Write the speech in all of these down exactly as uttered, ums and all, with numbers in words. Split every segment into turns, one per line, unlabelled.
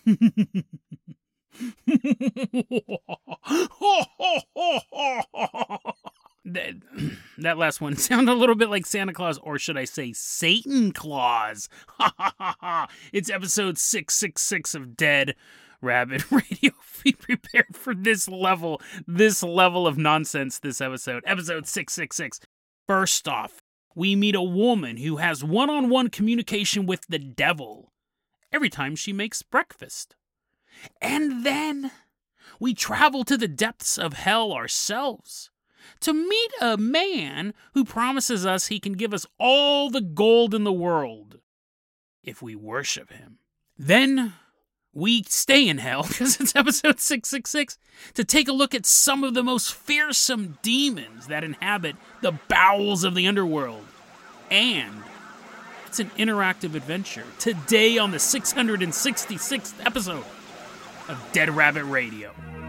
that, that last one sounded a little bit like Santa Claus, or should I say Satan Claus? It's episode six six six of Dead Rabbit Radio. Be prepared for this level, this level of nonsense this episode. Episode six six six. First off, we meet a woman who has one-on-one communication with the devil every time she makes breakfast. And then we travel to the depths of hell ourselves to meet a man who promises us he can give us all the gold in the world if we worship him. Then we stay in hell, because it's episode six six six, to take a look at some of the most fearsome demons that inhabit the bowels of the underworld. And it's an interactive adventure today on the six hundred sixty-sixth episode of Dead Rabbit Radio.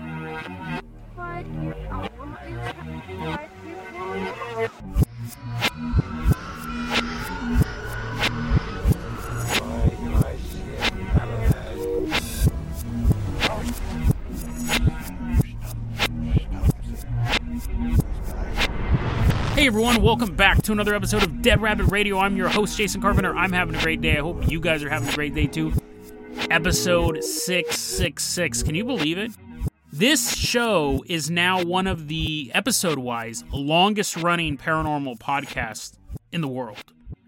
Hey everyone, welcome back to another episode of Dead Rabbit Radio. I'm your host, Jason Carpenter. I'm having a great day. I hope you guys are having a great day too. Episode six six six. Can you believe it? This show is now one of the, episode-wise, longest-running paranormal podcasts in the world.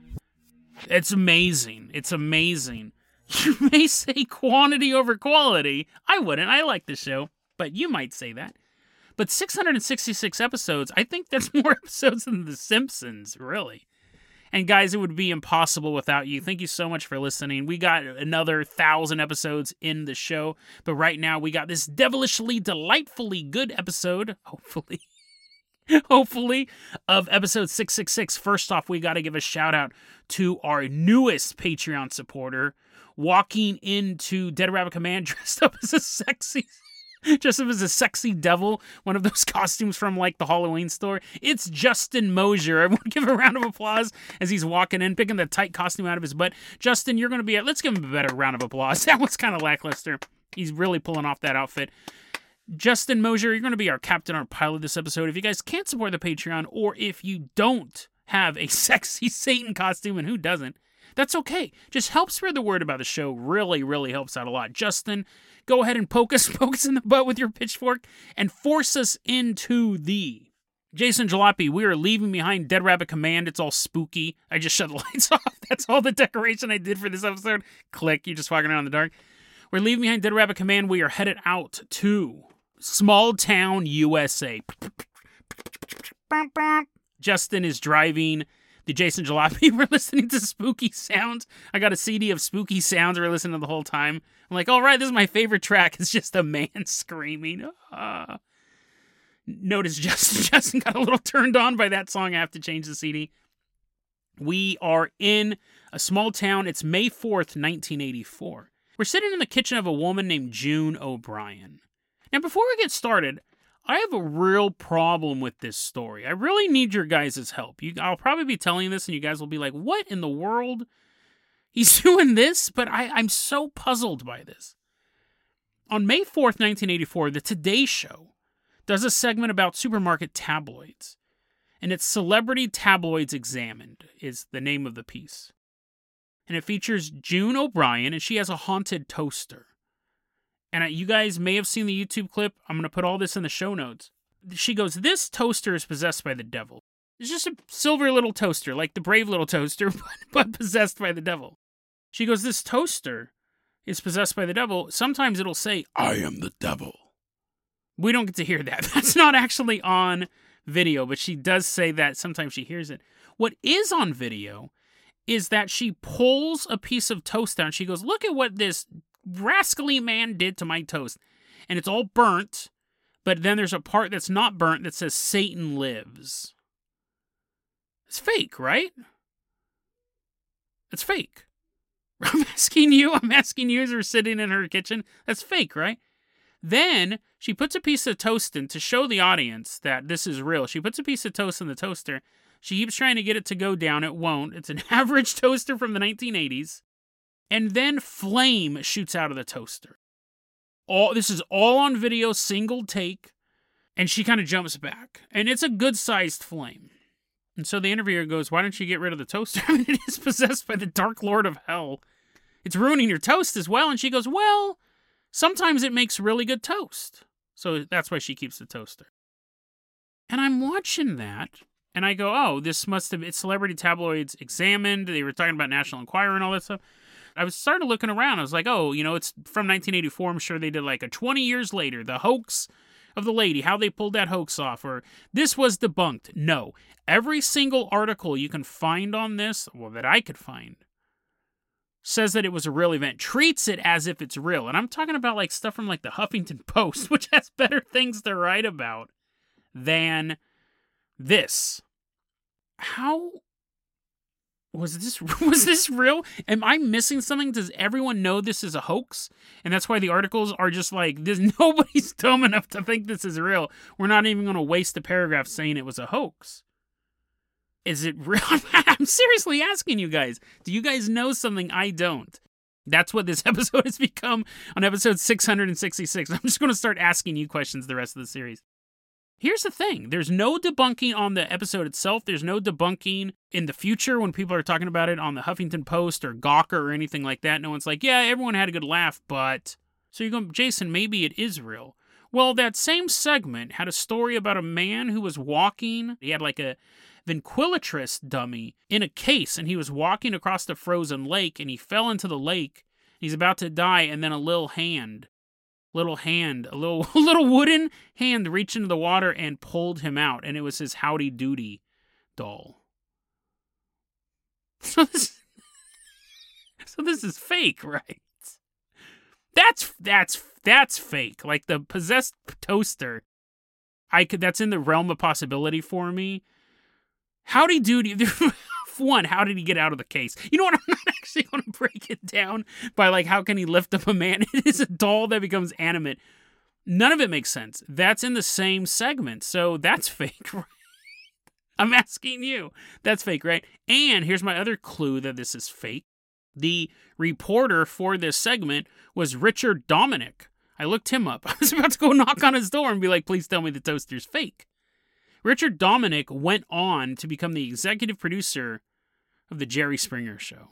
It's amazing. It's amazing. You may say quantity over quality. I wouldn't. I like the show. But you might say that. But six hundred sixty-six episodes, I think that's more episodes than The Simpsons, really. And guys, it would be impossible without you. Thank you so much for listening. We got another thousand episodes in the show, but right now we got this devilishly, delightfully good episode, hopefully, hopefully, of episode six six six. First off, we got to give a shout out to our newest Patreon supporter, walking into Dead Rabbit Command dressed up as a sexy... Just as a sexy devil, one of those costumes from, like, the Halloween store. It's Justin Mosier. Everyone give a round of applause as he's walking in, picking the tight costume out of his butt. Justin, you're going to be... Let's give him a better round of applause. That was kind of lackluster. He's really pulling off that outfit. Justin Mosier, you're going to be our captain, our pilot this episode. If you guys can't support the Patreon, or if you don't have a sexy Satan costume, and who doesn't, that's okay. Just help spread the word about the show. Really, really helps out a lot. Justin, go ahead and poke us, poke us in the butt with your pitchfork and force us into the... Jason Jalopy, we are leaving behind Dead Rabbit Command. It's all spooky. I just shut the lights off. That's all the decoration I did for this episode. Click, you're just walking around in the dark. We're leaving behind Dead Rabbit Command. We are headed out to small town U S A. Justin is driving the Jason Jalopy. We're listening to spooky sounds. I got a C D of spooky sounds we're listening to the whole time. I'm like, all right, this is my favorite track. It's just a man screaming. Uh. Notice Justin, Justin got a little turned on by that song. I have to change the C D. We are in a small town. It's May fourth, nineteen eighty-four. We're sitting in the kitchen of a woman named June O'Brien. Now, before we get started, I have a real problem with this story. I really need your guys' help. You, I'll probably be telling this, and you guys will be like, what in the world? He's doing this? But I, I'm so puzzled by this. On May fourth, nineteen eighty-four, the Today Show does a segment about supermarket tabloids. And it's Celebrity Tabloids Examined is the name of the piece. And it features June O'Brien, and she has a haunted toaster. And you guys may have seen the YouTube clip. I'm going to put all this in the show notes. She goes, this toaster is possessed by the devil. It's just a silver little toaster, like the brave little toaster, but, but possessed by the devil. She goes, this toaster is possessed by the devil. Sometimes it'll say, I am the devil. We don't get to hear that. That's not actually on video, but she does say that. Sometimes she hears it. What is on video is that she pulls a piece of toast down. She goes, look at what this rascally man did to my toast. And it's all burnt, but then there's a part that's not burnt that says Satan lives. It's fake, right? It's fake. I'm asking you, I'm asking you as we're sitting in her kitchen. That's fake, right? Then she puts a piece of toast in to show the audience that this is real. She puts a piece of toast in the toaster. She keeps trying to get it to go down. It won't. It's an average toaster from the nineteen eighties. And then flame shoots out of the toaster. All this is all on video, single take, and she kind of jumps back. And it's a good-sized flame. And so the interviewer goes, why don't you get rid of the toaster? I mean, it is possessed by the Dark Lord of Hell. It's ruining your toast as well. And she goes, well, sometimes it makes really good toast. So that's why she keeps the toaster. And I'm watching that, and I go, oh, this must have, it's Celebrity Tabloids Examined. They were talking about National Enquirer and all that stuff. I was started looking around. I was like, oh, you know, it's from nineteen eighty-four. I'm sure they did like a twenty years later, the hoax of the lady, how they pulled that hoax off, or this was debunked. No. Every single article you can find on this, well, that I could find, says that it was a real event, treats it as if it's real. And I'm talking about like stuff from like the Huffington Post, which has better things to write about than this. How was this was this real? Am I missing something? Does everyone know this is a hoax? And that's why the articles are just like, this, nobody's dumb enough to think this is real. We're not even going to waste a paragraph saying it was a hoax. Is it real? I'm seriously asking you guys. Do you guys know something I don't? That's what this episode has become on episode six hundred sixty-six. I'm just going to start asking you questions the rest of the series. Here's the thing. There's no debunking on the episode itself. There's no debunking in the future when people are talking about it on the Huffington Post or Gawker or anything like that. No one's like, yeah, everyone had a good laugh, but... So you go, Jason, maybe it is real. Well, that same segment had a story about a man who was walking. He had like a ventriloquist dummy in a case, and he was walking across the frozen lake, and he fell into the lake. He's about to die, and then a little hand... little hand, a little little wooden hand reached into the water and pulled him out, and it was his Howdy Doody doll. So this, so this is fake, right? That's that's that's fake. Like the possessed toaster, I could. That's in the realm of possibility for me. Howdy Doody. One, how did he get out of the case? You know what? I'm not actually going to break it down by, like, how can he lift up a man? It is a doll that becomes animate. None of it makes sense. That's in the same segment, so that's fake, right? I'm asking you. That's fake, right? And here's my other clue that this is fake. The reporter for this segment was Richard Dominic. I looked him up. I was about to go knock on his door and be like, please tell me the toaster's fake. Richard Dominic went on to become the executive producer of the Jerry Springer Show.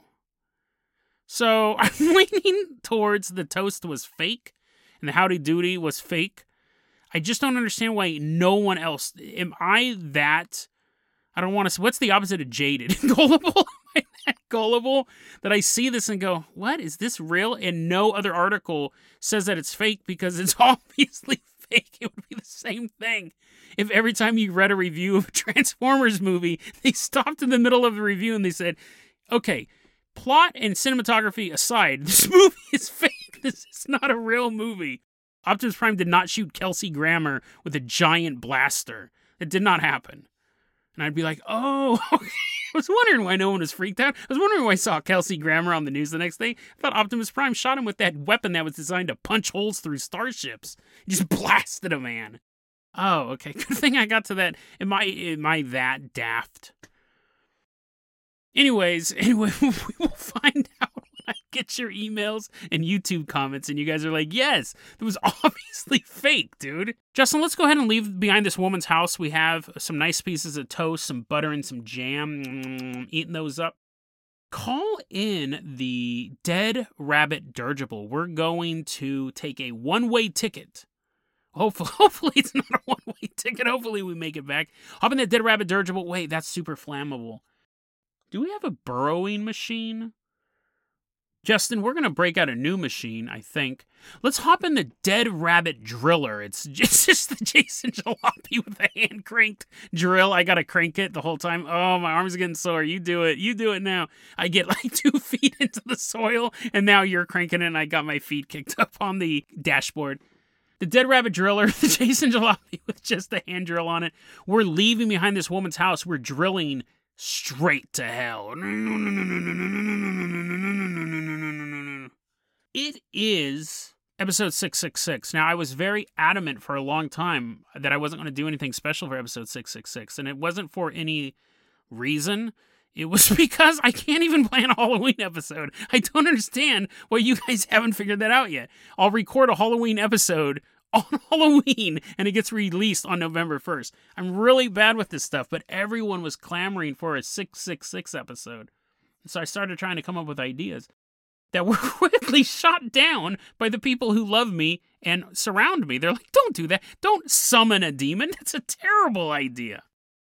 So I'm leaning towards the toast was fake and the Howdy Doody was fake. I just don't understand why no one else... Am I that... I don't want to... What's the opposite of jaded? Gullible? Am I that gullible that I see this and go, what? Is this real? And no other article says that it's fake because it's obviously fake. It would be the same thing if every time you read a review of a Transformers movie, they stopped in the middle of the review and they said, okay, plot and cinematography aside, this movie is fake. This is not a real movie. Optimus Prime did not shoot Kelsey Grammer with a giant blaster. It did not happen. And I'd be like, oh, okay. I was wondering why no one was freaked out. I was wondering why I saw Kelsey Grammer on the news the next day. I thought Optimus Prime shot him with that weapon that was designed to punch holes through starships. He just blasted a man. Oh, okay. Good thing I got to that. Am I, am I that daft? Anyways, anyway, we will find out when I get your emails and YouTube comments, and you guys are like, yes, it was obviously fake, dude. Justin, let's go ahead and leave behind this woman's house. We have some nice pieces of toast, some butter, and some jam. Mm, eating those up. Call in the Dead Rabbit Dirigible. We're going to take a one-way ticket. Hopefully, hopefully it's not a one-way ticket. Hopefully we make it back. Hop in that Dead Rabbit Dirigible. Wait, that's super flammable. Do we have a burrowing machine? Justin, we're going to break out a new machine, I think. Let's hop in the Dead Rabbit Driller. It's just, it's just the Jason Jalopy with a hand-cranked drill. I got to crank it the whole time. Oh, my arms are getting sore. You do it. You do it now. I get like two feet into the soil, and now you're cranking it, and I got my feet kicked up on the dashboard. The Dead Rabbit Driller, the Jason Jalopy with just a hand drill on it. We're leaving behind this woman's house. We're drilling straight to hell. It is episode six six six. Now, I was very adamant for a long time that I wasn't going to do anything special for episode six six six, and it wasn't for any reason. It was because I can't even plan a Halloween episode. I don't understand why you guys haven't figured that out yet. I'll record a Halloween episode on Halloween, and it gets released on November first. I'm really bad with this stuff, but everyone was clamoring for a six six six episode. So I started trying to come up with ideas that were quickly shot down by the people who love me and surround me. They're like, don't do that. Don't summon a demon. That's a terrible idea.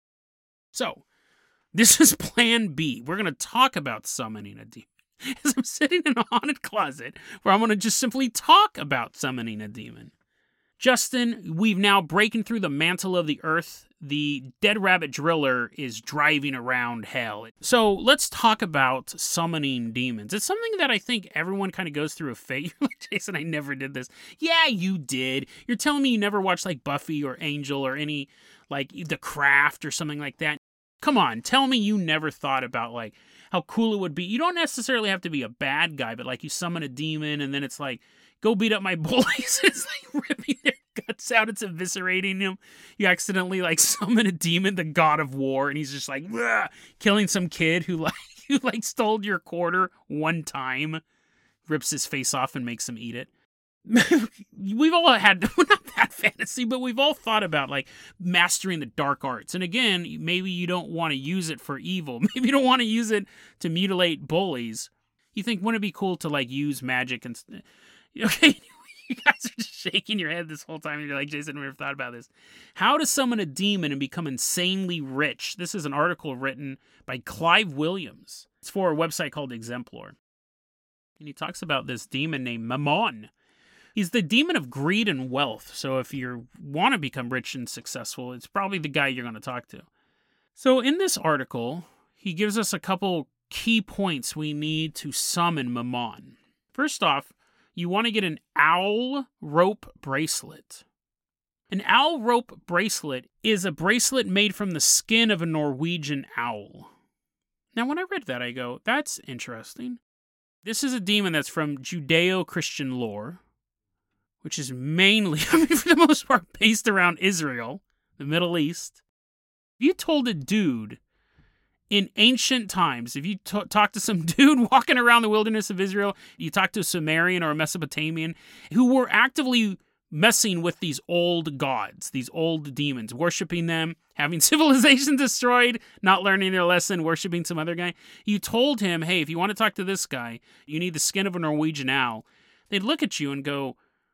So, this is plan B. We're going to talk about summoning a demon. As I'm sitting in a haunted closet where I'm going to just simply talk about summoning a demon. Justin, we've now breaking through the mantle of the earth. The Dead Rabbit Driller is driving around hell. So let's talk about summoning demons. It's something that I think everyone kind of goes through a phase. You're like, Jason, I never did this. Yeah, you did. You're telling me you never watched like Buffy or Angel or any like The Craft or something like that. Come on, tell me you never thought about like how cool it would be. You don't necessarily have to be a bad guy, but like you summon a demon and then it's like, go beat up my bullies. It's like ripping their guts out. It's eviscerating them. You accidentally like summon a demon, the god of war, and he's just like Wah! Killing some kid who like who like stole your quarter one time, rips his face off and makes him eat it. We've all had, well, not that fantasy, but we've all thought about like mastering the dark arts. And again, maybe you don't want to use it for evil. Maybe you don't want to use it to mutilate bullies. You think, wouldn't it be cool to like use magic and okay? You guys are just shaking your head this whole time. And you're like, Jason, I never thought about this. How to summon a demon and become insanely rich. This is an article written by Clive Williams. It's for a website called Exemplar. And he talks about this demon named Mammon. He's the demon of greed and wealth. So if you want to become rich and successful, it's probably the guy you're going to talk to. So in this article, he gives us a couple key points we need to summon Mammon. First off, you want to get an owl rope bracelet. An owl rope bracelet is a bracelet made from the skin of a Norwegian owl. Now, when I read that, I go, that's interesting. This is a demon that's from Judeo-Christian lore, which is mainly, I mean, for the most part, based around Israel, the Middle East. If you told a dude in ancient times, if you t- talk to some dude walking around the wilderness of Israel, you talk to a Sumerian or a Mesopotamian who were actively messing with these old gods, these old demons, worshiping them, having civilization destroyed, not learning their lesson, worshiping some other guy. You told him, hey, if you want to talk to this guy, you need the skin of a Norwegian owl. They'd look at you and go,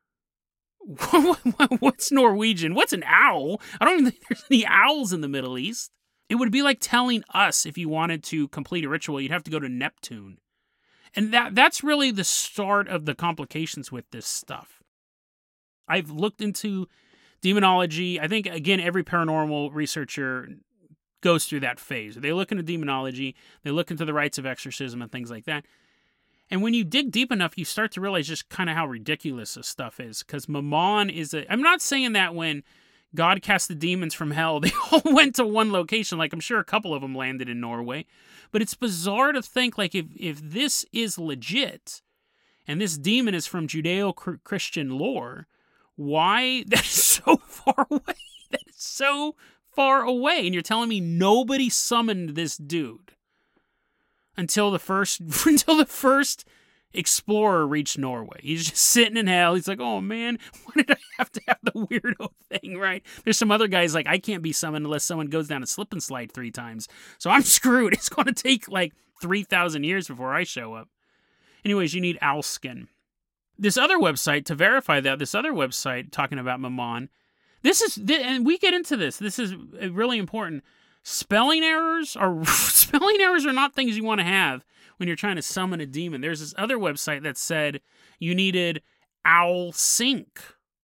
what's Norwegian? What's an owl? I don't even think there's any owls in the Middle East. It would be like telling us if you wanted to complete a ritual, you'd have to go to Neptune. And that that's really the start of the complications with this stuff. I've looked into demonology. I think, again, every paranormal researcher goes through that phase. They look into demonology, they look into the rites of exorcism and things like that. And when you dig deep enough, you start to realize just kind of how ridiculous this stuff is. Because Mammon is a... I'm not saying that when God cast the demons from hell, they all went to one location. Like, I'm sure a couple of them landed in Norway. But it's bizarre to think, like, if, if this is legit, and this demon is from Judeo-Christian lore, why... That is so far away. That is so far away. And you're telling me nobody summoned this dude until the first until the first explorer reached Norway. He's just sitting in hell. He's like, oh man, why did I have to have the weirdo thing, right? There's some other guys like, I can't be summoned unless someone goes down a slip and slide three times. So I'm screwed. It's going to take like three thousand years before I show up. Anyways, you need owl skin. This other website, to verify that, this other website talking about Mammon, this is, and we get into this, this is really important. Spelling errors are spelling errors are not things you want to have when you're trying to summon a demon. There's this other website that said you needed owl sync.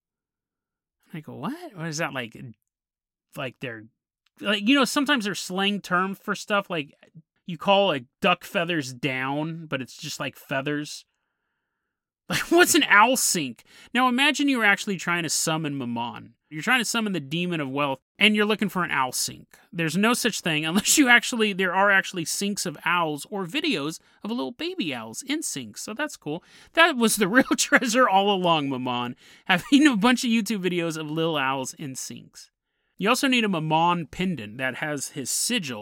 I go, what? What is that like? Like they're like, you know, sometimes there's slang terms for stuff like you call a duck feathers down, but it's just like feathers. Like, what's an owl sync? Now imagine you were actually trying to summon Mammon. You're trying to summon the demon of wealth, and you're looking for an owl sync. There's no such thing unless you actually, there are actually syncs of owls or videos of little baby owls in syncs. So that's cool. That was the real treasure all along, Mammon, having a bunch of YouTube videos of little owls in syncs. You also need a Mammon pendant that has his sigil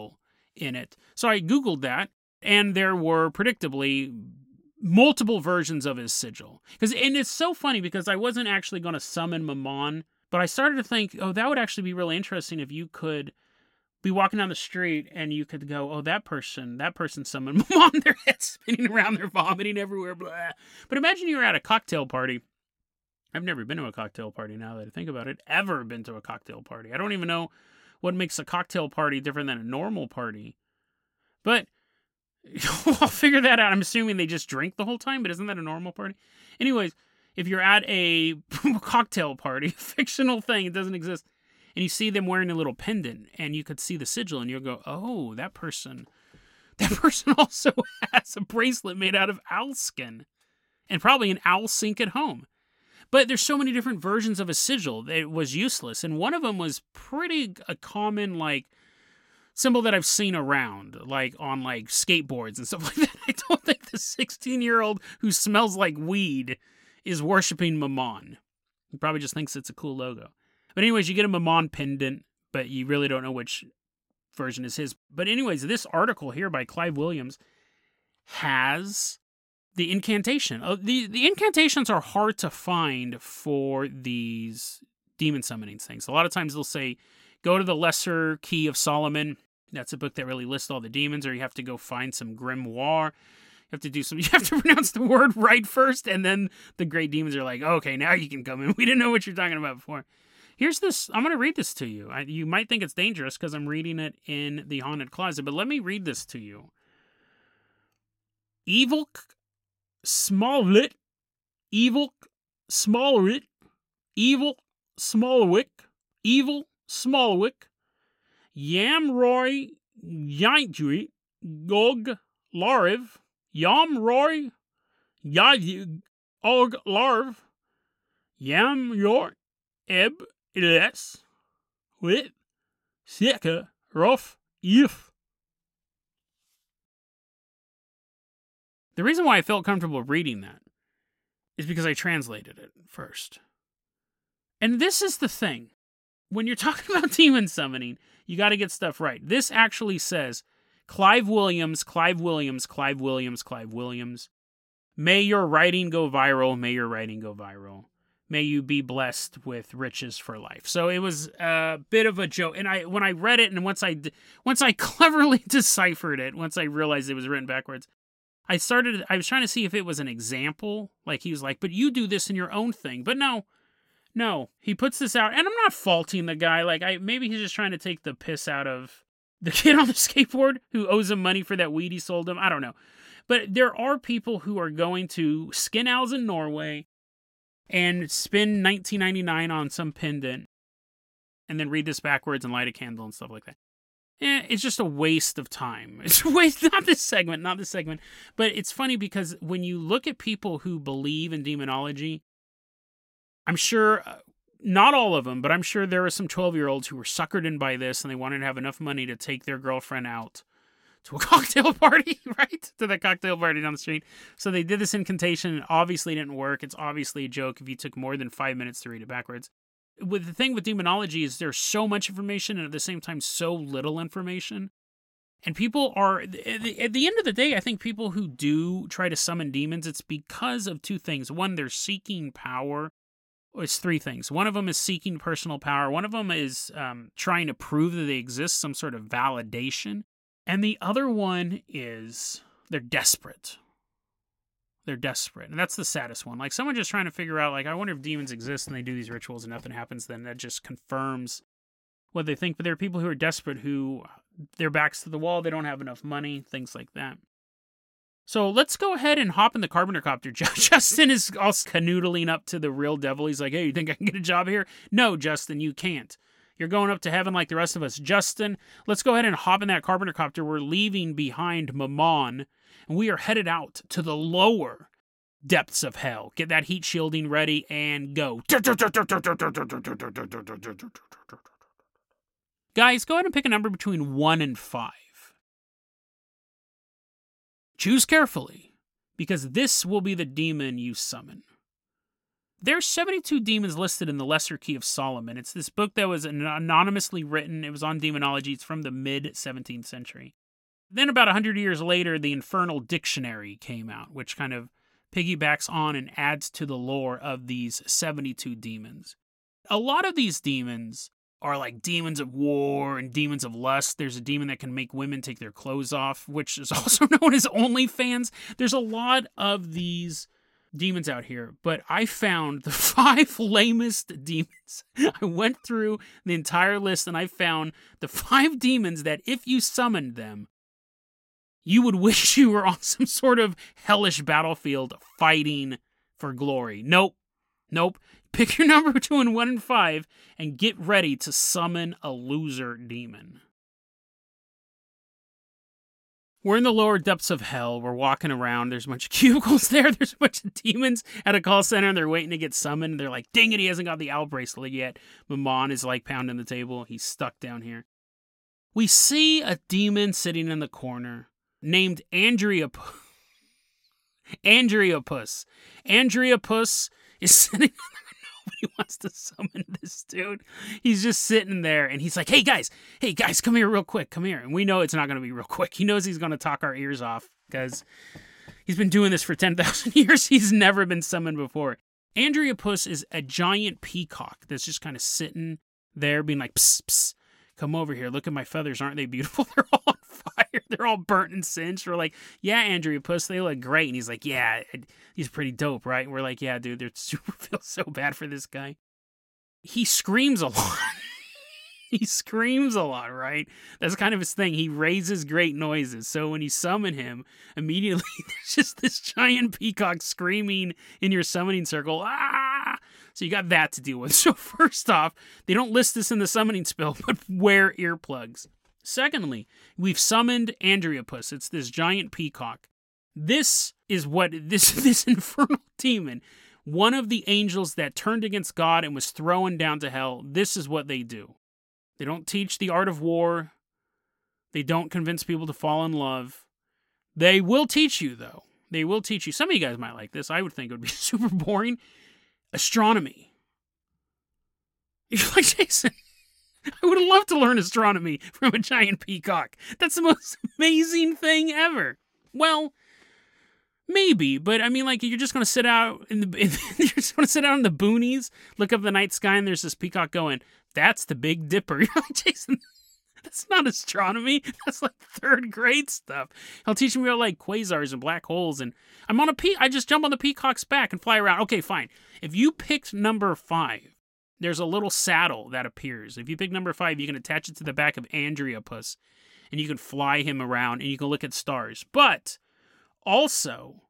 in it. So I Googled that, and there were predictably multiple versions of his sigil. Because and it's so funny because I wasn't actually going to summon Mammon, but I started to think, oh, that would actually be really interesting if you could be walking down the street and you could go, oh, that person, that person summoned Mammon, their head spinning around, they're vomiting everywhere, blah. But imagine you were at a cocktail party. I've never been to a cocktail party now that I think about it. Ever been to a cocktail party. I don't even know what makes a cocktail party different than a normal party. But I'll figure that out. I'm assuming they just drink the whole time, but isn't that a normal party? Anyways, if you're at a cocktail party, a fictional thing, it doesn't exist, and you see them wearing a little pendant, and you could see the sigil, and you'll go, oh, that person, that person also has a bracelet made out of owl skin, and probably an owl sink at home. But there's so many different versions of a sigil that it was useless, and one of them was pretty a common, like, symbol that I've seen around, like on like skateboards and stuff like that. I don't think the sixteen-year-old who smells like weed is worshiping Mammon. He probably just thinks it's a cool logo. But anyways, you get a Mammon pendant, but you really don't know which version is his. But anyways, this article here by Clive Williams has the incantation. Uh, the, the incantations are hard to find for these demon summoning things. A lot of times they'll say, go to the Lesser Key of Solomon. That's a book that really lists all the demons, or you have to go find some grimoire. You have to do some, you have to pronounce the word right first, and then the great demons are like, okay, now you can come in. We didn't know what you're talking about before. Here's this, I'm going to read this to you. I, you might think it's dangerous because I'm reading it in the Haunted Closet, but let me read this to you. Evil Smallwit, Evil Smallwit, Evil Smallwick, Evil Smallwick, Yamroy Yankui, Gog Larv, Yamroy Yayug Og Larv, Yam Yor Eb Iles, Wit, Sika Rof If. The reason why I felt comfortable reading that is because I translated it first. And this is the thing. When you're talking about demon summoning, you got to get stuff right. This actually says, Clive Williams, Clive Williams, Clive Williams, Clive Williams. May your writing go viral. May your writing go viral. May you be blessed with riches for life. So it was a bit of a joke. And I, when I read it, and once I, once I cleverly deciphered it, once I realized it was written backwards, I started, I was trying to see if it was an example. Like he was like, but you do this in your own thing. But no. No, he puts this out, and I'm not faulting the guy. Like, I maybe he's just trying to take the piss out of the kid on the skateboard who owes him money for that weed he sold him. I don't know. But there are people who are going to skin owls in Norway and spend nineteen ninety-nine on some pendant and then read this backwards and light a candle and stuff like that. Eh, it's just a waste of time. It's a waste, not this segment, not this segment. But it's funny because when you look at people who believe in demonology, I'm sure, uh, not all of them, but I'm sure there were some twelve-year-olds who were suckered in by this and they wanted to have enough money to take their girlfriend out to a cocktail party, right? To the cocktail party down the street. So they did this incantation. It obviously didn't work. It's obviously a joke if you took more than five minutes to read it backwards. With the thing with demonology is there's so much information and at the same time so little information. And people are, at the end of the day, I think people who do try to summon demons, it's because of two things. One, they're seeking power. It's three things. One of them is seeking personal power. One of them is um, trying to prove that they exist, some sort of validation. And the other one is they're desperate. They're desperate. And that's the saddest one. Like someone just trying to figure out, like, I wonder if demons exist and they do these rituals and nothing happens, then that just confirms what they think. But there are people who are desperate who their backs to the wall, they don't have enough money, things like that. So let's go ahead and hop in the Carpenter Copter. Justin is all canoodling up to the real devil. He's like, hey, you think I can get a job here? No, Justin, you can't. You're going up to heaven like the rest of us. Justin, let's go ahead and hop in that Carpenter Copter. We're leaving behind Mammon, and we are headed out to the lower depths of hell. Get that heat shielding ready and go. Guys, go ahead and pick a number between one and five. Choose carefully, because this will be the demon you summon. There's seventy-two demons listed in the Lesser Key of Solomon. It's this book that was anonymously written. It was on demonology. It's from the mid-seventeenth century. Then about one hundred years later, the Infernal Dictionary came out, which kind of piggybacks on and adds to the lore of these seventy-two demons. A lot of these demons are like demons of war and demons of lust. There's a demon that can make women take their clothes off, which is also known as OnlyFans. There's a lot of these demons out here, but I found the five lamest demons. I went through the entire list and I found the five demons that if you summoned them, you would wish you were on some sort of hellish battlefield fighting for glory. Nope. Nope. Pick your number between one and five and get ready to summon a loser demon. We're in the lower depths of hell. We're walking around. There's a bunch of cubicles there. There's a bunch of demons at a call center, and they're waiting to get summoned. They're like, dang it, he hasn't got the owl bracelet yet. Mammon is like pounding the table. He's stuck down here. We see a demon sitting in the corner named Andreopus. Andreopus. Andreopus is sitting Nobody wants to summon this dude. He's just sitting there, and he's like, hey, guys, hey, guys, come here real quick. Come here. And we know it's not going to be real quick. He knows he's going to talk our ears off because he's been doing this for ten thousand years. He's never been summoned before. Andreopus is a giant peacock that's just kind of sitting there being like, psst, psst, come over here. Look at my feathers. Aren't they beautiful? They're all on fire. They're all burnt and singed. We're like, yeah, Andreopus, they look great. And he's like, yeah, he's pretty dope, right? And we're like, yeah, dude, they're super, feel so bad for this guy. He screams a lot. He screams a lot, right? That's kind of his thing. He raises great noises. So when you summon him, immediately there's just this giant peacock screaming in your summoning circle. Ah! So you got that to deal with. So first off, they don't list this in the summoning spell, but wear earplugs. Secondly, we've summoned Andreopus. It's this giant peacock. This is what, this, this infernal demon, one of the angels that turned against God and was thrown down to hell, this is what they do. They don't teach the art of war. They don't convince people to fall in love. They will teach you, though. They will teach you. Some of you guys might like this. I would think it would be super boring. Astronomy. You're like, Jason, I would love to learn astronomy from a giant peacock. That's the most amazing thing ever. Well, maybe, but I mean, like, you're just going to sit out in the, in, you're just going to sit out in the boonies, look up the night sky, and there's this peacock going, that's the Big Dipper. You're like, Jason, that's not astronomy. That's like third grade stuff. He'll teach me about like quasars and black holes, and I'm on a pe- I just jump on the peacock's back and fly around. Okay, fine. If you picked number five, there's a little saddle that appears. If you pick number five, you can attach it to the back of Andreopus, and you can fly him around, and you can look at stars. But also,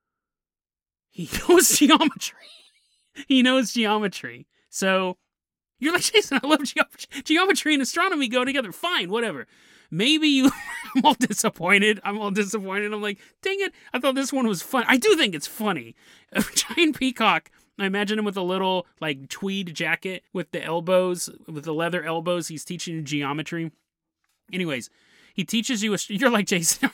he knows geometry. He knows geometry. So you're like, Jason, I love geometry. Geometry and astronomy go together. Fine, whatever. Maybe you... I'm all disappointed. I'm all disappointed. I'm like, dang it. I thought this one was fun. I do think it's funny. A giant peacock. I imagine him with a little, like, tweed jacket with the elbows, with the leather elbows. He's teaching you geometry. Anyways, he teaches you... A, you're like, Jason...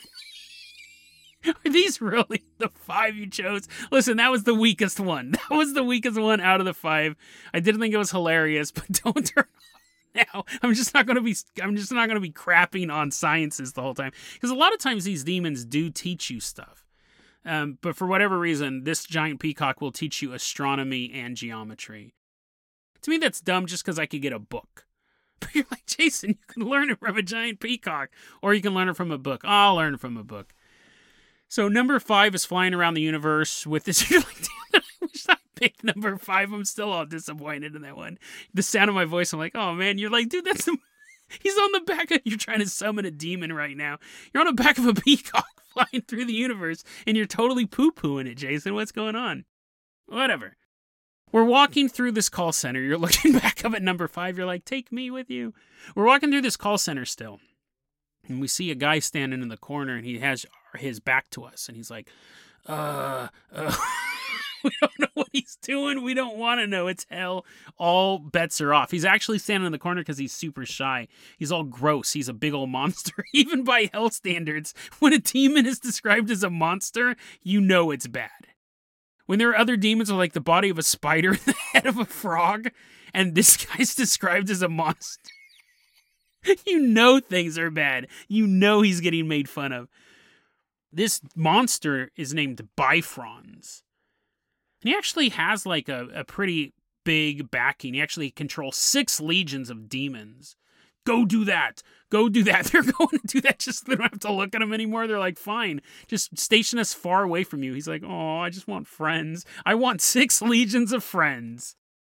Are these really the five you chose? Listen, that was the weakest one. That was the weakest one out of the five. I didn't think it was hilarious, but don't turn off now. I'm just not gonna be. I'm just not gonna be crapping on sciences the whole time, because a lot of times these demons do teach you stuff. Um, but for whatever reason, this giant peacock will teach you astronomy and geometry. To me, that's dumb. Just because I could get a book. But you're like, Jason, you can learn it from a giant peacock, or you can learn it from a book. I'll learn it from a book. So number five is flying around the universe with this. You're like, damn it, I wish I picked number five. I'm still all disappointed in that one. The sound of my voice, I'm like, oh man, you're like, dude, that's the... He's on the back of... You're trying to summon a demon right now. You're on the back of a peacock flying through the universe, and you're totally poo-pooing it, Jason. What's going on? Whatever. We're walking through this call center. You're looking back up at number five. You're like, take me with you. We're walking through this call center still. And we see a guy standing in the corner, and he has his back to us. And he's like, uh, uh, we don't know what he's doing. We don't want to know. It's hell. All bets are off. He's actually standing in the corner because he's super shy. He's all gross. He's a big old monster. Even by hell standards, when a demon is described as a monster, you know it's bad. When there are other demons with like the body of a spider, the head of a frog, and this guy's described as a monster. You know things are bad. You know he's getting made fun of. This monster is named Bifrons. And he actually has like a, a pretty big backing. He actually controls six legions of demons. Go do that. Go do that. They're going to do that just so they don't have to look at him anymore. They're like, fine, just station us far away from you. He's like, oh, I just want friends. I want six legions of friends.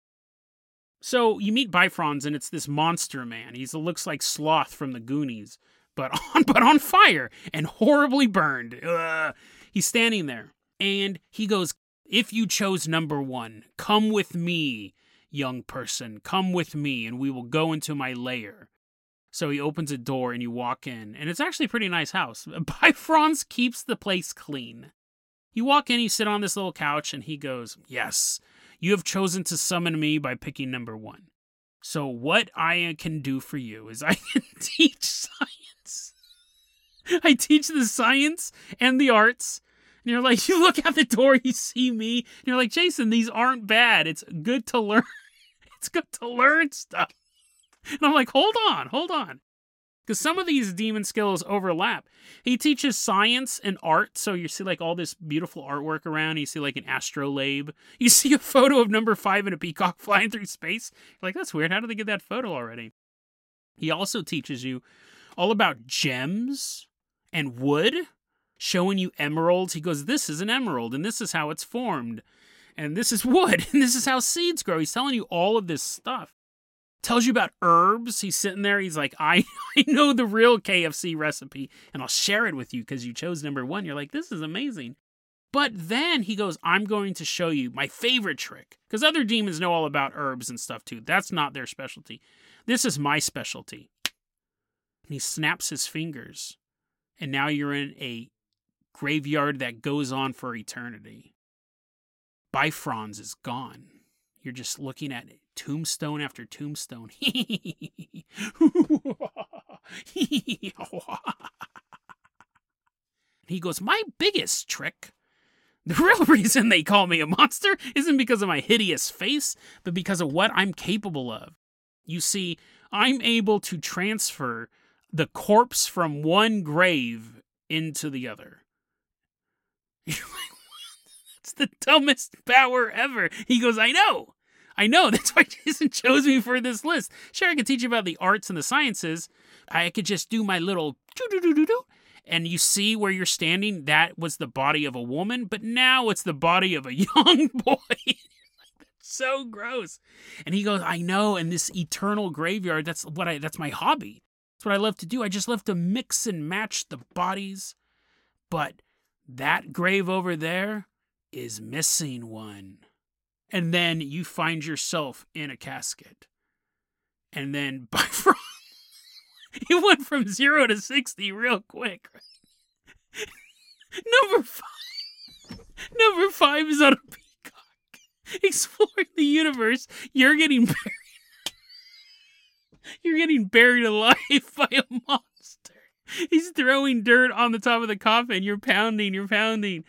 So you meet Bifrons, and it's this monster man. He looks like Sloth from the Goonies, but on, but on fire and horribly burned. Ugh. He's standing there, and he goes, if you chose number one, come with me, young person. Come with me, and we will go into my lair. So he opens a door, and you walk in, and it's actually a pretty nice house. Bifrons keeps the place clean. You walk in, you sit on this little couch, and he goes, yes, you have chosen to summon me by picking number one. So what I can do for you is I can teach science. I teach the science and the arts. And you're like, you look out the door, you see me. And you're like, Jason, these aren't bad. It's good to learn. It's good to learn stuff. And I'm like, hold on, hold on. Because some of these demon skills overlap. He teaches science and art, so you see like all this beautiful artwork around. You see like an astrolabe. You see a photo of number five and a peacock flying through space. You're like, that's weird. How did they get that photo already? He also teaches you all about gems and wood, showing you emeralds. He goes, this is an emerald, and this is how it's formed. And this is wood, and this is how seeds grow. He's telling you all of this stuff. Tells you about herbs. He's sitting there. He's like, I, I know the real K F C recipe, and I'll share it with you because you chose number one. You're like, this is amazing. But then he goes, I'm going to show you my favorite trick. Because other demons know all about herbs and stuff too. That's not their specialty. This is my specialty. And he snaps his fingers. And now you're in a graveyard that goes on for eternity. Bifrons is gone. You're just looking at it. Tombstone after tombstone. He goes, my biggest trick, the real reason they call me a monster isn't because of my hideous face, but because of what I'm capable of. You see, I'm able to transfer the corpse from one grave into the other. You're like, what? That's the dumbest power ever. He goes, I know. I know, that's why Jason chose me for this list. Sure, I could teach you about the arts and the sciences. I could just do my little doo-doo-doo-doo-doo. And you see where you're standing, that was the body of a woman, but now it's the body of a young boy. That's so gross. And he goes, I know, and this eternal graveyard, that's what I that's my hobby. That's what I love to do. I just love to mix and match the bodies. But that grave over there is missing one. And then you find yourself in a casket. And then Bifron, it went from zero to sixty real quick. Right? Number five. Number five is on a peacock. Exploring the universe. You're getting buried. You're getting buried alive by a monster. He's throwing dirt on the top of the coffin. You're pounding, you're pounding.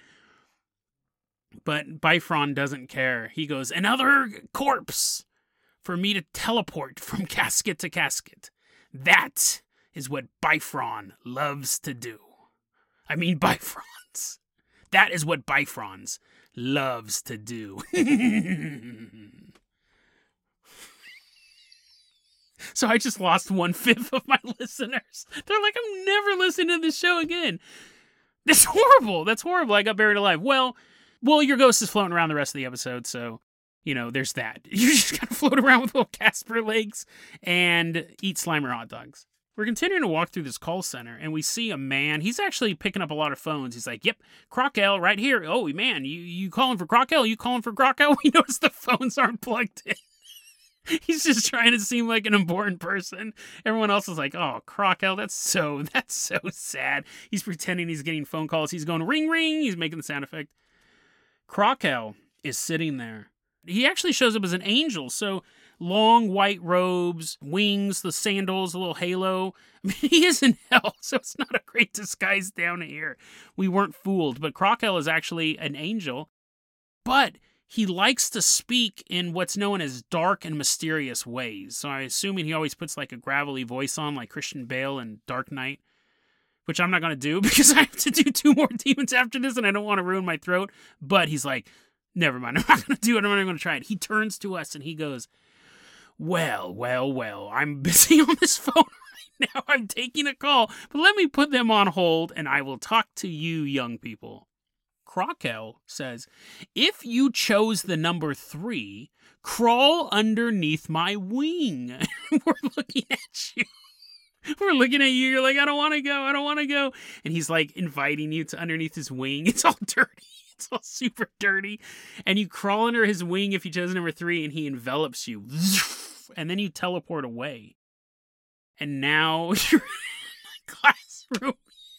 But Bifron doesn't care. He goes, another corpse for me to teleport from casket to casket. That is what Bifron loves to do. I mean Bifrons. That is what Bifrons loves to do. So I just lost one-fifth of my listeners. They're like, I'm never listening to this show again. That's horrible. That's horrible. I got buried alive. Well... Well, your ghost is floating around the rest of the episode, so, you know, there's that. You just gotta float around with little Casper legs and eat Slimer hot dogs. We're continuing to walk through this call center, and we see a man. He's actually picking up a lot of phones. He's like, yep, Crockel right here. Oh, man, you, you calling for Crockel? You calling for Crockel? We notice the phones aren't plugged in. He's just trying to seem like an important person. Everyone else is like, oh, Crockel, that's so, that's so sad. He's pretending he's getting phone calls. He's going ring, ring. He's making the sound effect. Crockel is sitting there. He actually shows up as an angel, so long white robes, wings, the sandals, a little halo. I mean, he is in hell, so it's not a great disguise down here. We weren't fooled, but Crockel is actually an angel. But he likes to speak in what's known as dark and mysterious ways. So I'm assuming he always puts like a gravelly voice on, like Christian Bale in Dark Knight, which I'm not going to do because I have to do two more demons after this and I don't want to ruin my throat. But he's like, never mind, I'm not going to do it. I'm not even going to try it. He turns to us and he goes, well, well, well, I'm busy on this phone right now. I'm taking a call, but let me put them on hold and I will talk to you young people. Crokel says, if you chose the number three, crawl underneath my wing. We're looking at you. We're looking at you. You're like, I don't want to go. I don't want to go. And he's like inviting you to underneath his wing. It's all dirty. It's all super dirty. And you crawl under his wing if you chose number three and he envelops you. And then you teleport away. And now you're in a classroom.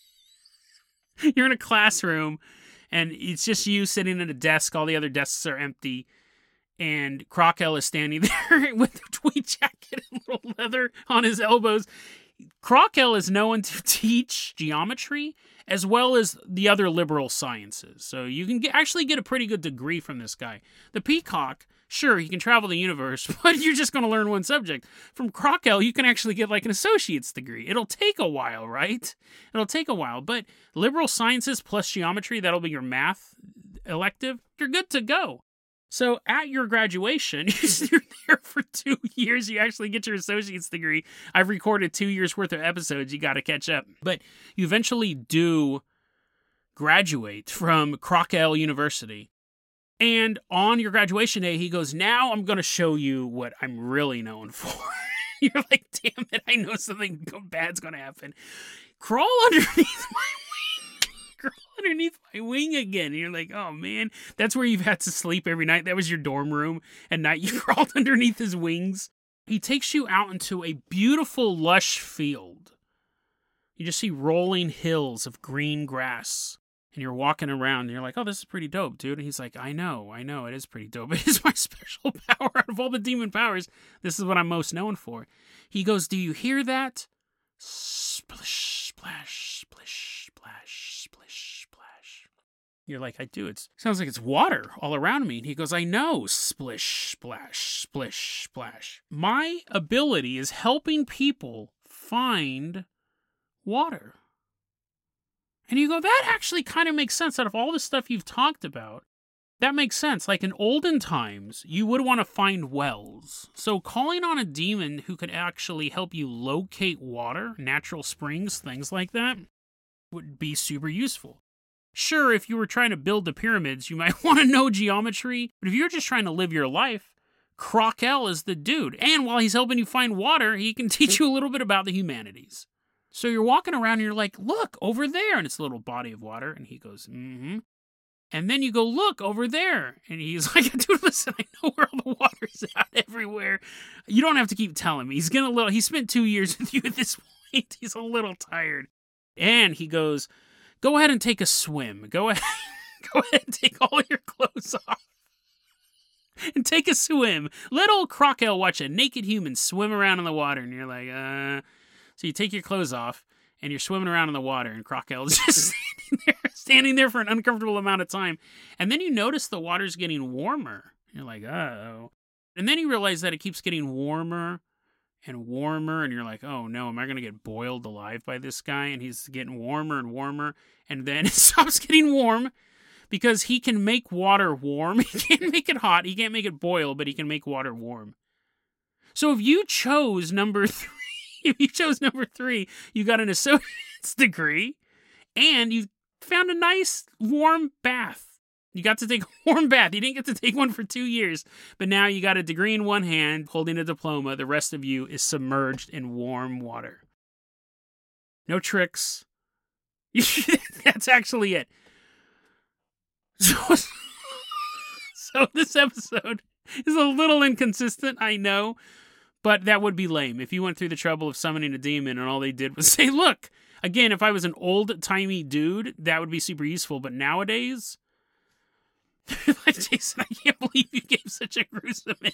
You're in a classroom. And it's just you sitting at a desk. All the other desks are empty. And Crokel is standing there with a tweed jacket and little leather on his elbows. Crokel is known to teach geometry as well as the other liberal sciences. So you can get, actually get a pretty good degree from this guy. The Peacock, sure, he can travel the universe, but you're just going to learn one subject. From Crokel, you can actually get like an associate's degree. It'll take a while, right? It'll take a while, but liberal sciences plus geometry, that'll be your math elective. You're good to go. So at your graduation, you're there for two years. You actually get your associate's degree. I've recorded two years worth of episodes. You got to catch up. But you eventually do graduate from Crokel University. And on your graduation day, he goes, now I'm going to show you what I'm really known for. You're like, damn it, I know something bad's going to happen. Crawl underneath my crawl underneath my wing again. And you're like, oh man, that's where you've had to sleep every night. That was your dorm room. At night, you crawled underneath his wings. He takes you out into a beautiful, lush field. You just see rolling hills of green grass. And you're walking around and you're like, oh, this is pretty dope, dude. And he's like, I know, I know, it is pretty dope. It is my special power out of all the demon powers. This is what I'm most known for. He goes, do you hear that? Splish, splash, splish, splash, splish, splash. You're like, I do. It sounds like it's water all around me. And he goes, I know. Splish, splash, splish, splash. My ability is helping people find water. And you go, that actually kind of makes sense. Out of all the stuff you've talked about, that makes sense. Like in olden times, you would want to find wells. So calling on a demon who could actually help you locate water, natural springs, things like that, would be super useful. Sure, if you were trying to build the pyramids, you might want to know geometry. But if you're just trying to live your life, Crokel is the dude. And while he's helping you find water, he can teach you a little bit about the humanities. So you're walking around and you're like, look, over there. And it's a little body of water. And he goes, mm-hmm. And then you go, look, over there. And he's like, dude, listen, I know where all the water's at everywhere. You don't have to keep telling me. He's getting a little, he spent two years with you at this point. He's a little tired. And he goes, go ahead and take a swim. Go ahead, go ahead and take all your clothes off. And take a swim. Let old Crokel watch a naked human swim around in the water. And you're like, uh... So you take your clothes off, and you're swimming around in the water, and Crokel's just standing there, standing there for an uncomfortable amount of time. And then you notice the water's getting warmer. You're like, uh-oh. And then you realize that it keeps getting warmer and warmer, and you're like, oh no, am I going to get boiled alive by this guy? And he's getting warmer and warmer, and then it stops getting warm, because he can make water warm. He can't make it hot, he can't make it boil, but he can make water warm. So if you chose number three, If you chose number three, you got an associate's degree, and you found a nice warm bath. You got to take a warm bath. You didn't get to take one for two years, but now you got a degree in one hand, holding a diploma. The rest of you is submerged in warm water. No tricks. That's actually it. So, so this episode is a little inconsistent, I know. But that would be lame if you went through the trouble of summoning a demon and all they did was say, look, again, if I was an old-timey dude, that would be super useful. But nowadays, like, Jason, I can't believe you gave such a gruesome ending.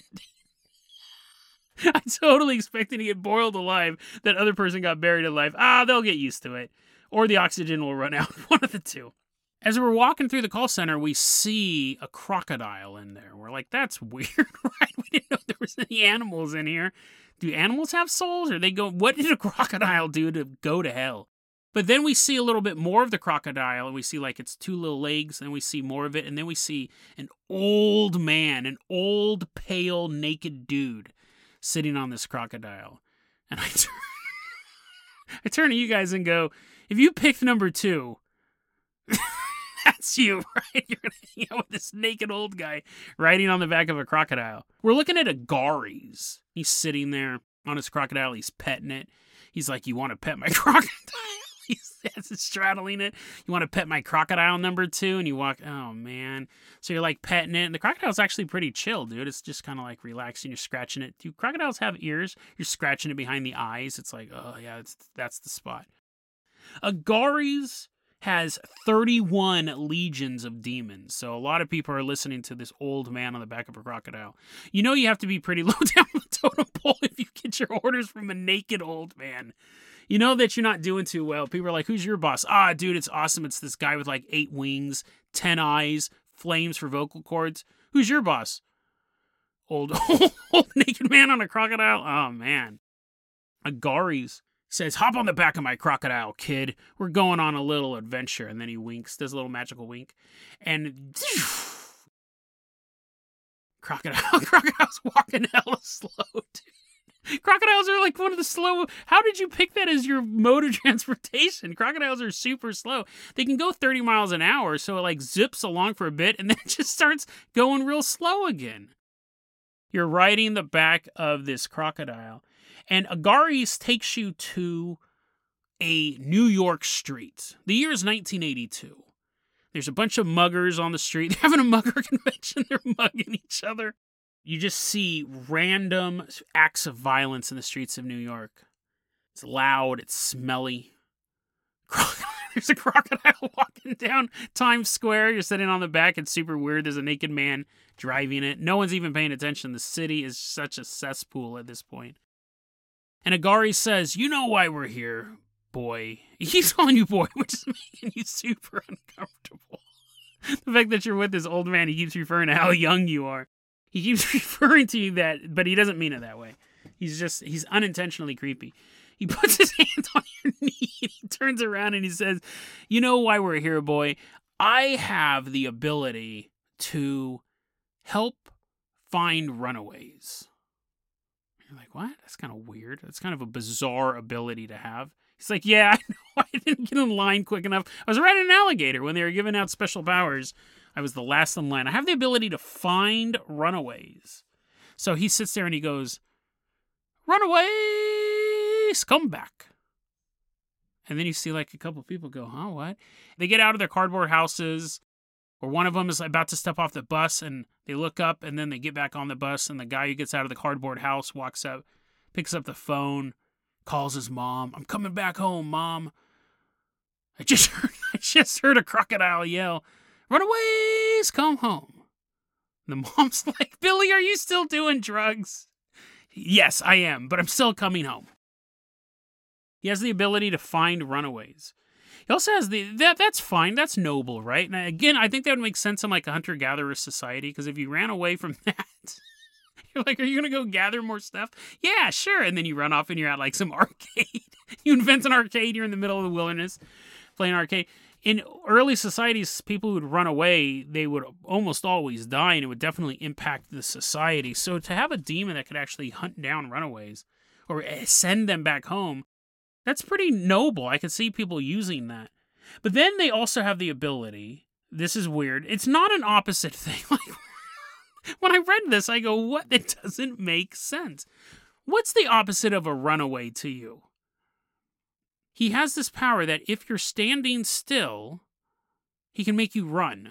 I totally expected to get boiled alive. That other person got buried alive. Ah, they'll get used to it. Or the oxygen will run out. One of the two. As we're walking through the call center, we see a crocodile in there. We're like, that's weird, right? We didn't know there was any animals in here. Do animals have souls? Or they go, what did a crocodile do to go to hell? But then we see a little bit more of the crocodile, and we see like its two little legs, and we see more of it, and then we see an old man, an old, pale, naked dude sitting on this crocodile. And I turn, I turn to you guys and go, if you picked number two, that's you, right? You're going to hang out with this naked old guy riding on the back of a crocodile. We're looking at Agares. He's sitting there on his crocodile. He's petting it. He's like, you want to pet my crocodile? He's straddling it. You want to pet my crocodile number two? And you walk, oh, man. So you're like petting it. And the crocodile's actually pretty chill, dude. It's just kind of like relaxing. You're scratching it. Do crocodiles have ears? You're scratching it behind the eyes. It's like, oh, yeah, it's, that's the spot. Agares has thirty-one legions of demons. So a lot of people are listening to this old man on the back of a crocodile. You know you have to be pretty low down the totem pole if you get your orders from a naked old man. You know that you're not doing too well. People are like, who's your boss? Ah, dude, it's awesome. It's this guy with like eight wings, ten eyes, flames for vocal cords. Who's your boss? Old, old, old naked man on a crocodile? Oh, man. Agares says, hop on the back of my crocodile, kid. We're going on a little adventure. And then he winks, does a little magical wink. And crocodile, crocodile's walking hella slow, dude. Crocodiles are like one of the slow... How did you pick that as your mode of transportation? Crocodiles are super slow. They can go thirty miles an hour, so it like zips along for a bit, and then it just starts going real slow again. You're riding the back of this crocodile, and Agares takes you to a New York street. The year is nineteen eighty-two. There's a bunch of muggers on the street. They're having a mugger convention. They're mugging each other. You just see random acts of violence in the streets of New York. It's loud. It's smelly. There's a crocodile walking down Times Square. You're sitting on the back. It's super weird. There's a naked man driving it. No one's even paying attention. The city is such a cesspool at this point. And Agares says, you know why we're here, boy. He keeps calling you boy, which is making you super uncomfortable. The fact that you're with this old man, he keeps referring to how young you are. He keeps referring to you that, but he doesn't mean it that way. He's just, he's unintentionally creepy. He puts his hand on your knee, and he turns around and he says, you know why we're here, boy? I have the ability to help find runaways. You're like, what? That's kind of weird. That's kind of a bizarre ability to have. He's like, yeah, I know. I didn't get in line quick enough. I was riding an alligator when they were giving out special powers. I was the last in line. I have the ability to find runaways. So he sits there and he goes, runaways, come back. And then you see like a couple people go, huh, what? They get out of their cardboard houses, or one of them is about to step off the bus, and they look up, and then they get back on the bus, and the guy who gets out of the cardboard house walks up, picks up the phone, calls his mom. I'm coming back home, Mom. I just heard, I just heard a crocodile yell, runaways, come home. And the mom's like, Billy, are you still doing drugs? Yes, I am, but I'm still coming home. He has the ability to find runaways. He also has the, that that's fine, that's noble, right? And again, I think that would make sense in like a hunter-gatherer society, because if you ran away from that, you're like, are you going to go gather more stuff? Yeah, sure. And then you run off and you're at like some arcade. You invent an arcade, you're in the middle of the wilderness playing arcade. In early societies, people who would run away, they would almost always die, and it would definitely impact the society. So to have a demon that could actually hunt down runaways or send them back home, that's pretty noble. I could see people using that. But then they also have the ability, this is weird, it's not an opposite thing. Like, when I read this, I go, what? It doesn't make sense. What's the opposite of a runaway to you? He has this power that if you're standing still, he can make you run.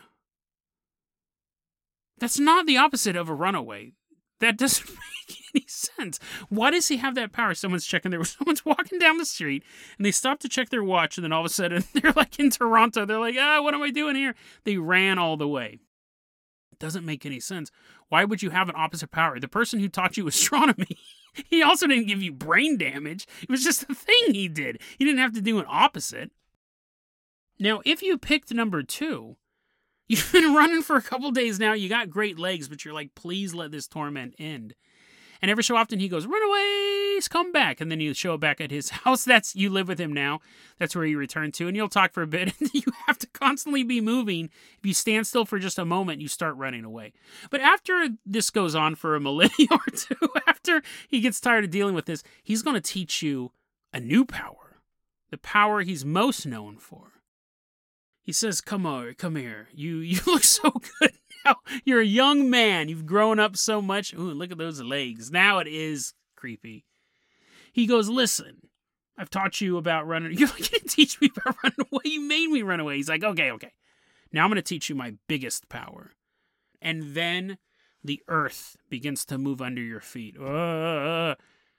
That's not the opposite of a runaway. That doesn't make any sense. Why does he have that power? Someone's checking their, someone's walking down the street, and they stop to check their watch, and then all of a sudden, they're like in Toronto. They're like, ah, what am I doing here? They ran all the way. It doesn't make any sense. Why would you have an opposite power? The person who taught you astronomy, he also didn't give you brain damage. It was just a thing he did. He didn't have to do an opposite. Now, if you picked number two, you've been running for a couple days now, you got great legs, but you're like, please let this torment end. And every so often he goes, runaways, come back. And then you show up back at his house. That's, you live with him now. That's where you return to. And you'll talk for a bit. And you have to constantly be moving. If you stand still for just a moment, you start running away. But after this goes on for a millennia or two, after he gets tired of dealing with this, he's going to teach you a new power. The power he's most known for. He says, come over, come here. You, you look so good. Now, you're a young man. You've grown up so much. Ooh, look at those legs. Now it is creepy. He goes, listen, I've taught you about running. You're like, you didn't teach me about running away. You made me run away. He's like, okay, okay. Now I'm going to teach you my biggest power. And then the earth begins to move under your feet. Uh,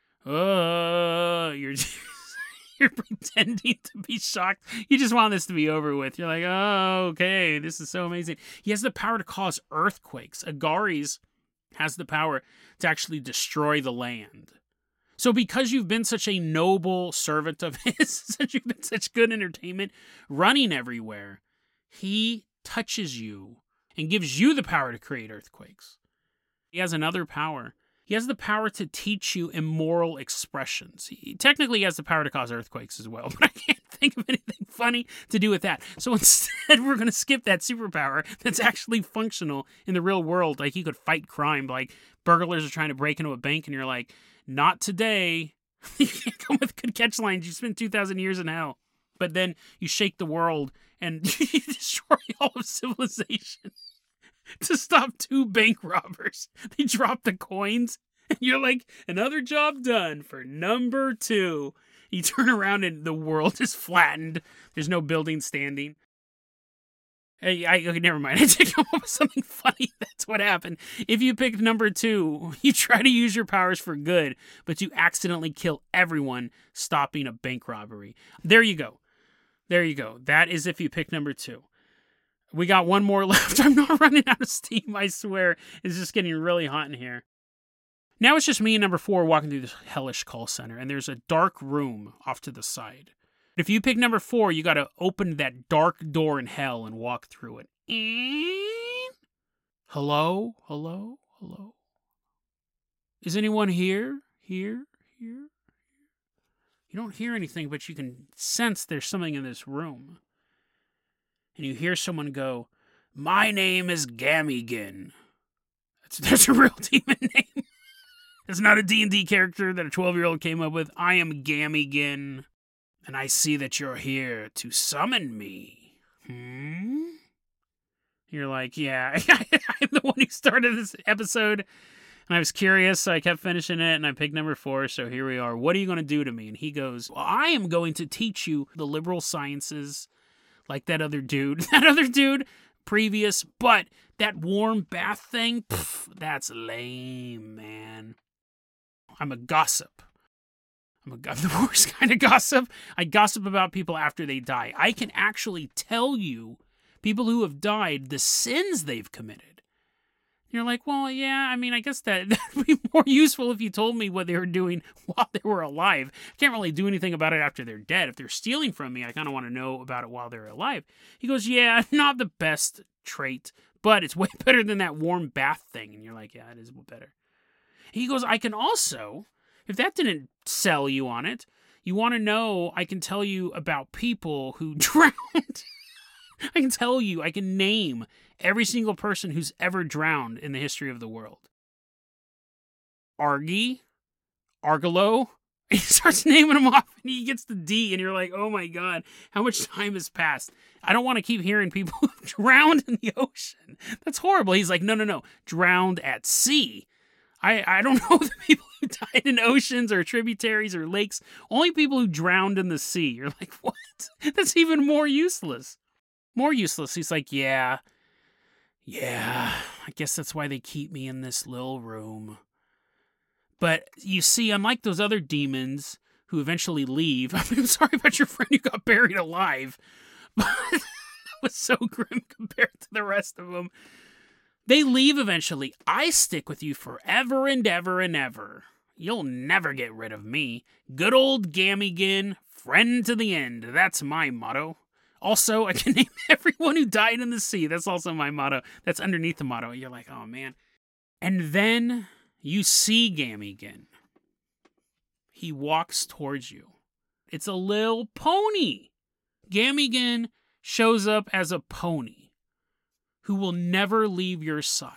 uh, you're... You're pretending to be shocked. You just want this to be over with. You're like, oh, okay, this is so amazing. He has the power to cause earthquakes. Agares has the power to actually destroy the land. So because you've been such a noble servant of his, since you've been such good entertainment, running everywhere, he touches you and gives you the power to create earthquakes. He has another power. He has the power to teach you immoral expressions. He technically has the power to cause earthquakes as well, but I can't think of anything funny to do with that. So instead, we're going to skip that superpower that's actually functional in the real world. Like, you could fight crime. Like, burglars are trying to break into a bank, and you're like, not today. You can't come with good catch lines. You spent two thousand years in hell. But then you shake the world, and you destroy all of civilization. To stop two bank robbers. They drop the coins, and you're like, another job done for number two. You turn around, and the world is flattened. There's no building standing. Hey, I, okay, never mind. I had to come up with something funny. That's what happened. If you picked number two, you try to use your powers for good, but you accidentally kill everyone stopping a bank robbery. There you go. There you go. That is if you pick number two. We got one more left. I'm not running out of steam, I swear. It's just getting really hot in here. Now it's just me and number four walking through this hellish call center, and there's a dark room off to the side. If you pick number four, you gotta open that dark door in hell and walk through it. Hello? Hello? Hello? Is anyone here? Here? Here? You don't hear anything, but you can sense there's something in this room. And you hear someone go, my name is Gamigin. That's, that's a real demon name. It's not a D and D character that a twelve-year-old came up with. I am Gamigin, and I see that you're here to summon me. Hmm? You're like, yeah, I'm the one who started this episode, and I was curious, so I kept finishing it, and I picked number four, so here we are. What are you going to do to me? And he goes, well, I am going to teach you the liberal sciences, like that other dude. That other dude, previous, but that warm bath thing, pff, that's lame, man. I'm a gossip. I'm, a, I'm the worst kind of gossip. I gossip about people after they die. I can actually tell you, people who have died, the sins they've committed. You're like, well, yeah, I mean, I guess that would be more useful if you told me what they were doing while they were alive. I can't really do anything about it after they're dead. If they're stealing from me, I kind of want to know about it while they're alive. He goes, yeah, not the best trait, but it's way better than that warm bath thing. And you're like, yeah, it is better. He goes, I can also, if that didn't sell you on it, you want to know, I can tell you about people who drowned. I can tell you, I can name every single person who's ever drowned in the history of the world. Argy, Argolo, he starts naming them off, and he gets the D, and you're like, oh my god, how much time has passed? I don't want to keep hearing people who drowned in the ocean. That's horrible. He's like, no, no, no, drowned at sea. I, I don't know the people who died in oceans or tributaries or lakes. Only people who drowned in the sea. You're like, what? That's even more useless. More useless. He's like, yeah, yeah, I guess that's why they keep me in this little room. But you see, unlike those other demons who eventually leave, I mean, I'm sorry about your friend who got buried alive, but that was so grim compared to the rest of them. They leave eventually. I stick with you forever and ever and ever. You'll never get rid of me. Good old Gamigin, friend to the end. That's my motto. Also, I can name everyone who died in the sea. That's also my motto. That's underneath the motto. You're like, oh, man. And then you see Gamigan. He walks towards you. It's a little pony. Gamigan shows up as a pony who will never leave your side.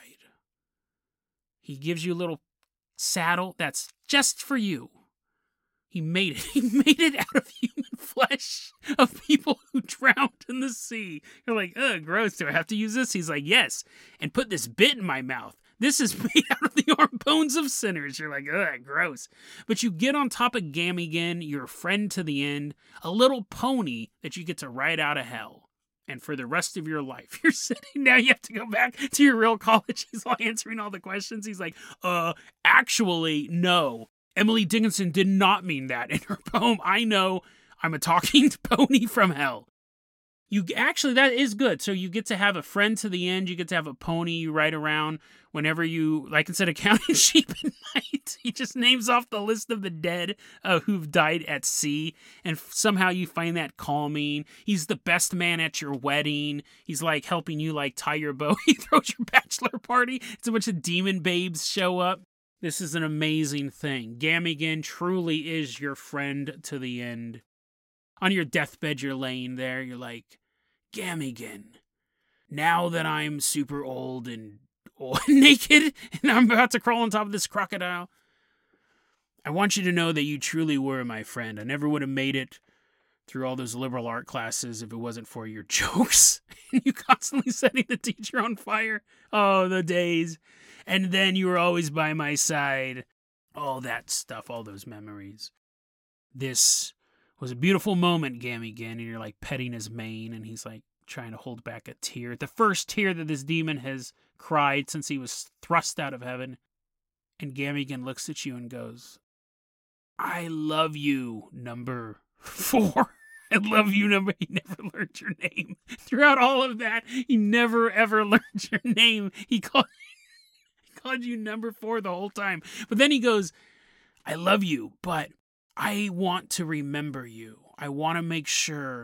He gives you a little saddle that's just for you. He made it. He made it out of human flesh of people who drowned in the sea. You're like, ugh, gross. Do I have to use this? He's like, yes. And put this bit in my mouth. This is made out of the arm bones of sinners. You're like, ugh, gross. But you get on top of Gamigan, your friend to the end, a little pony that you get to ride out of hell. And for the rest of your life, you're sitting now, you have to go back to your real college. He's all answering all the questions. He's like, uh, actually, no. Emily Dickinson did not mean that in her poem. I know, I'm a talking pony from hell. You actually, that is good. So you get to have a friend to the end. You get to have a pony you ride around whenever you, like instead of counting sheep at night, he just names off the list of the dead uh, who've died at sea. And somehow you find that calming. He's the best man at your wedding. He's like helping you like tie your bow. He throws your bachelor party. It's a bunch of demon babes show up. This is an amazing thing. Gamigan truly is your friend to the end. On your deathbed, you're laying there. You're like, Gamigan, now that I'm super old and old, naked and I'm about to crawl on top of this crocodile, I want you to know that you truly were my friend. I never would have made it through all those liberal art classes if it wasn't for your jokes and you constantly setting the teacher on fire. Oh, the days. And then you were always by my side. All that stuff, all those memories. This was a beautiful moment, Gamigan, and you're like petting his mane, and he's like trying to hold back a tear. The first tear that this demon has cried since he was thrust out of heaven. And Gamigan looks at you and goes, I love you, number four. I love you, number. He never learned your name. Throughout all of that, he never, ever learned your name. He called called you number four the whole time. But then he goes, I love you, but I want to remember you. I want to make sure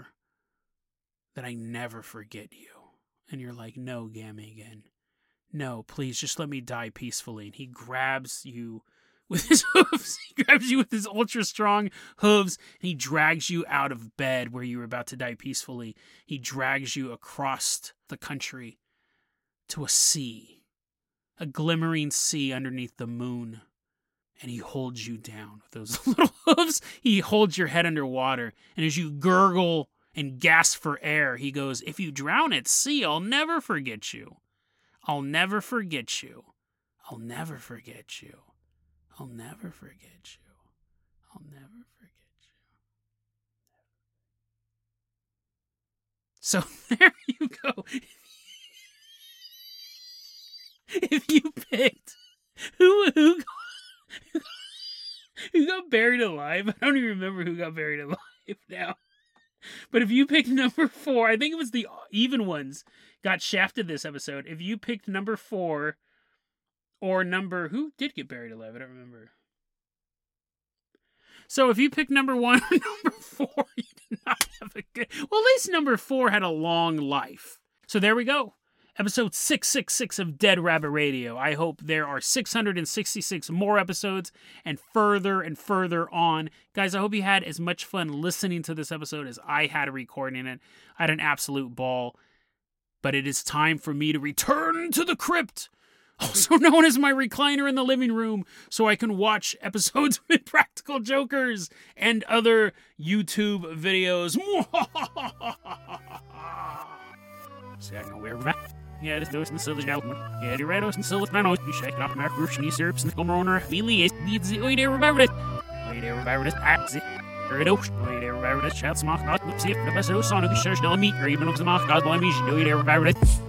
that I never forget you. And you're like, no, Gamigan. No, please, just let me die peacefully. And he grabs you with his hooves. He grabs you with his ultra strong hooves. And he drags you out of bed where you were about to die peacefully. He drags you across the country to a sea. A glimmering sea underneath the moon. And he holds you down with those little hooves. He holds your head underwater. And as you gurgle and gasp for air, he goes, if you drown at sea, I'll never forget you. I'll never forget you. I'll never forget you. I'll never forget you. I'll never forget you. So there you go. If you picked who who who got buried alive, I don't even remember who got buried alive now. But if you picked number four, I think it was the even ones got shafted this episode. If you picked number four or number who did get buried alive, I don't remember. So if you picked number one or number four, you did not have a good. Well, at least number four had a long life. So there we go. Episode six six six of Dead Rabbit Radio. I hope there are six hundred sixty-six more episodes and further and further on. Guys, I hope you had as much fun listening to this episode as I had recording it. I had an absolute ball. But it is time for me to return to the crypt, also known as my recliner in the living room, so I can watch episodes of Impractical Jokers and other YouTube videos. See, I know where we're at. Yeah, this goes in the silly now. Yeah, the red and silly man, you shake it up, my Russian syrups and the Gomroner. Really, it needs it. Wait, everybody, it. Wait, everybody, it. It. Wait, everybody, it. Child smoke, not see if the best of Sonic is sure to meet, or even if the mock, God, let me, do it, everybody.